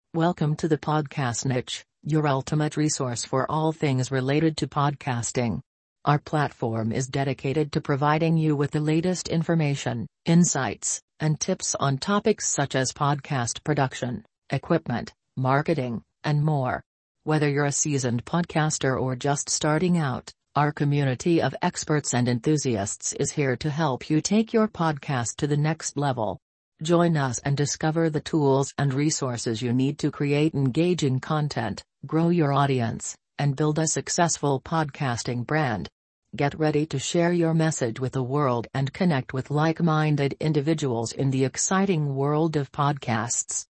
Welcome to the Podcast Niche, your ultimate resource for all things related to podcasting. Our platform is dedicated to providing you with the latest information, insights, and tips on topics such as podcast production, equipment, marketing, and more. Whether you're a seasoned podcaster or just starting out, our community of experts and enthusiasts is here to help you take your podcast to the next level. Join us and discover the tools and resources you need to create engaging content, grow your audience, and build a successful podcasting brand. Get ready to share your message with the world and connect with like-minded individuals in the exciting world of podcasts.